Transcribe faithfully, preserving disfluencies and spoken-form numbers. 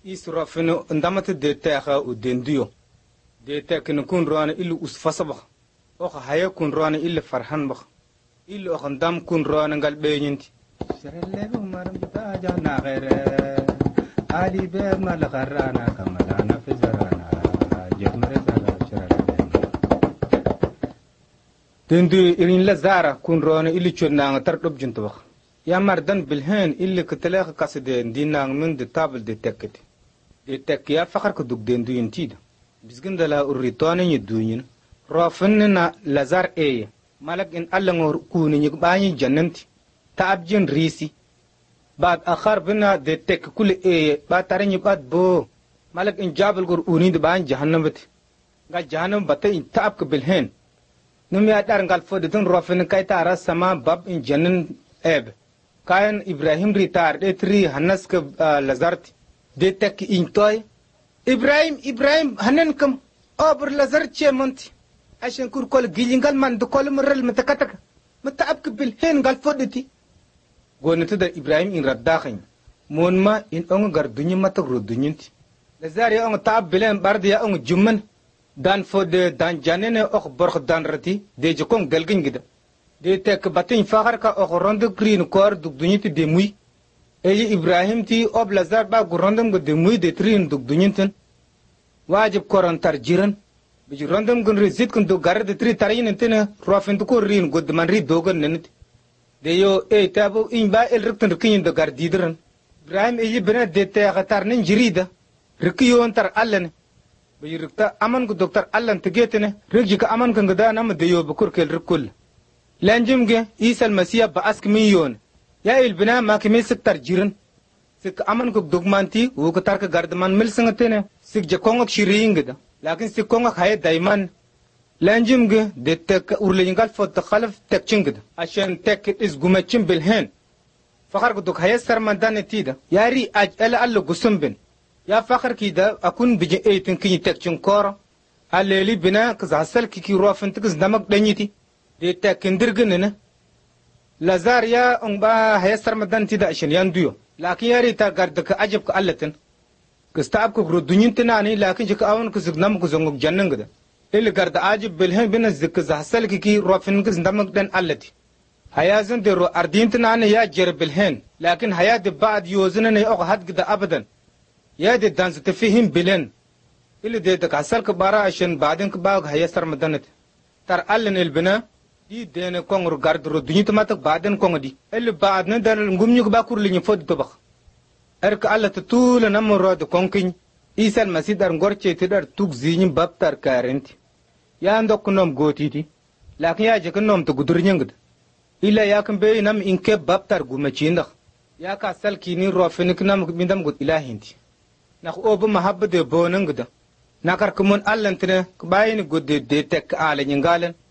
Israfino ndamata de teha u dendiyo. De tekin kun rana ilu usfasabah. Oka haya kun rana ilu farhan bah. Ilu oka ndam kun rana ngal benyinti. Siralego maram kita aja na ghaire. Ali be mal gharana kamalana fi zarana. Jabmare zara shiralego. Dendiyo irin la zara kun rana ilu chudna tar dubjinta bah. Ya mardan bilhen ilu katelega kaside dinang min de table de tekiti. De tek ya fakar ko dug den duyin tida bisginda la urritone ni duyin rofin na lazar e malak in allah ngor kuni ni bani jannanti taabjin risi bad akhar bina de tek kul e ba tare ni bad bo malak in jabal gor uni de ban jahannamati ga jahannam bata in taab ko bilhen num ya dar ngal fo de dun rofin kay tara sama bab in jannan eb kayan ibrahim ritar de tri hanas ko lazarti de tek intoy Ibrahim Ibrahim hanen kam abur lazar chemonti ashan kur kol gilingal man do kol mural matakatak mataabk bil hen gal foditi gonata da Ibrahim in raddakhin monma in on gar dunyi matak ro dunyinti lazar ya on taab bilen bardi ya on jumman dan fode dan janene ok borx dan rati de jokon galgin gida de tek batin fakhar ka ok rondo green kor dug dunyiti de muy eyi Ibrahim ti ob lazar ba gurondam go de muy de trin dug dunyinten wajib korontar jiran bi rondam gun rezit kun do gar de tri tarin tena rofin ko rin god man ri dogon nenit de yo e tabo in ba el rukun kin do gar didran Ibrahim eyi bena de te khatar nin jirida rikiyon tar allan bi rukta aman go doktor allan tigetene rigi ka aman kan gada nam de yo bukur kel rukul lanjim ge isal masiya ba ask miyon ya il bina ma kimi siktar jiran sik aman ko dogmanti wo ko tar ka gardman mil sangatene sik je kongok shiringda lakin sik kongok hay daiman lanjim ge de tek urlingal fot khalaf tek chingda ashan tek is gumachim bil hen fakhar ko dok hay sarmandan tida yari aj ala allo gusumbin ya fakhar kida akun bije eitin kin tek chinkora aleli bina ka zasal ki ki rofin tik damak danyiti de tek kindirgene lazar ya umba hayasar madan tida ashin yanduyo lakin yari ta garda ka ajab ka allatin kistab ko rodunyin tinani lakin jika awon ko zignam ko zongok jannan gada il garda ajib bilhan bin zik zahsal ki rofin ki zindam dan allati hayazin de ro ardin tinani ya jer bilhan lakin hayad ba'd yuzna ne ok had gada abadan ya de dan ztfihim bilan il de ta kasal ka bara ashin ba'din ka ba hayasar madan tar allan il bina di dene kongru gardro dunyita matak baden kongdi el baadna dal ngumnyu ba kurli ni fod to bax er ka alla tutula nam rod konkin isal masidar ngorche tidar tug zinyi babtar karenti ya ndok nom gotiti lakin ya je nom to gudur nyangd illa ya kan be nam inke babtar gumachi ndax ya ka sal kini rofinik nam bindam gut ilahinti nak obu mahabba de bonangda nakar kumun allantene bayini godde de tek ala nyingalen